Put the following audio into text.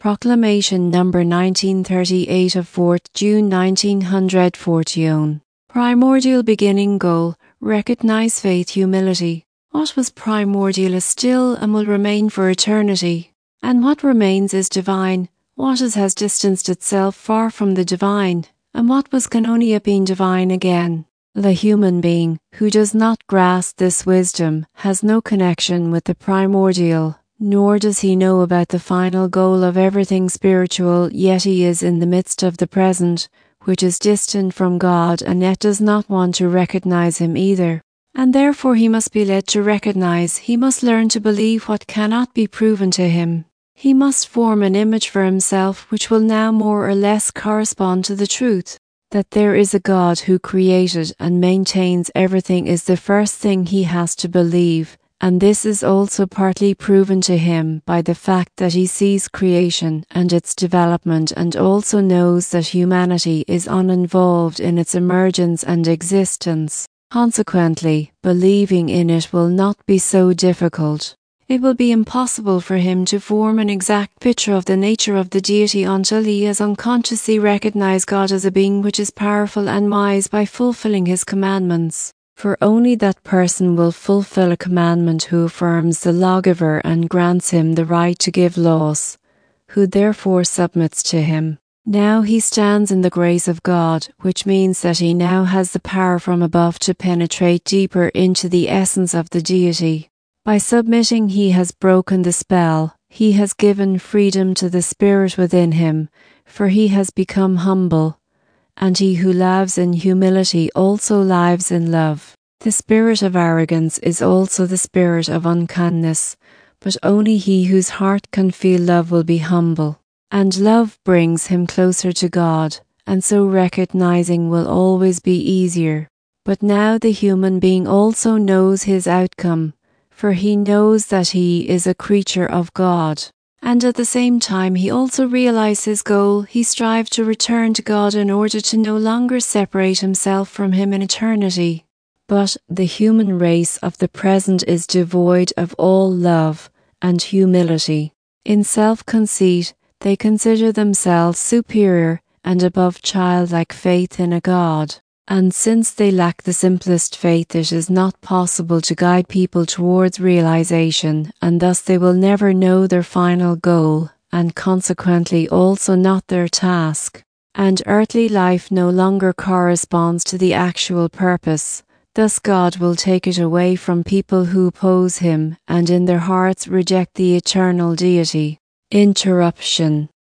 Proclamation number 1938 of 4th June 1941. Primordial beginning goal, recognize faith humility. What was primordial is still and will remain for eternity. And what remains is divine. What has distanced itself far from the divine, and what was can only have been divine again. The human being, who does not grasp this wisdom, has no connection with the primordial, nor does he know about the final goal of everything spiritual, yet he is in the midst of the present, which is distant from God, and yet does not want to recognize him either. And therefore he must be led to recognize, he must learn to believe what cannot be proven to him. He must form an image for himself which will now more or less correspond to the truth. That there is a God who created and maintains everything is the first thing he has to believe, and this is also partly proven to him by the fact that he sees creation and its development and also knows that humanity is uninvolved in its emergence and existence. Consequently, believing in it will not be so difficult. It will be impossible for him to form an exact picture of the nature of the deity until he has unconsciously recognized God as a being which is powerful and wise by fulfilling his commandments. For only that person will fulfill a commandment who affirms the lawgiver and grants him the right to give laws, who therefore submits to him. Now he stands in the grace of God, which means that he now has the power from above to penetrate deeper into the essence of the deity. By submitting he has broken the spell, he has given freedom to the spirit within him, for he has become humble, and he who lives in humility also lives in love. The spirit of arrogance is also the spirit of unkindness, but only he whose heart can feel love will be humble, and love brings him closer to God, and so recognizing will always be easier. But now the human being also knows his outcome, for he knows that he is a creature of God. And at the same time he also realized his goal. He strived to return to God in order to no longer separate himself from him in eternity. But the human race of the present is devoid of all love and humility. In self-conceit, they consider themselves superior and above childlike faith in a God. And since they lack the simplest faith, it is not possible to guide people towards realization, and thus they will never know their final goal, and consequently also not their task. And earthly life no longer corresponds to the actual purpose. Thus God will take it away from people who oppose him, and in their hearts reject the eternal deity. Interruption.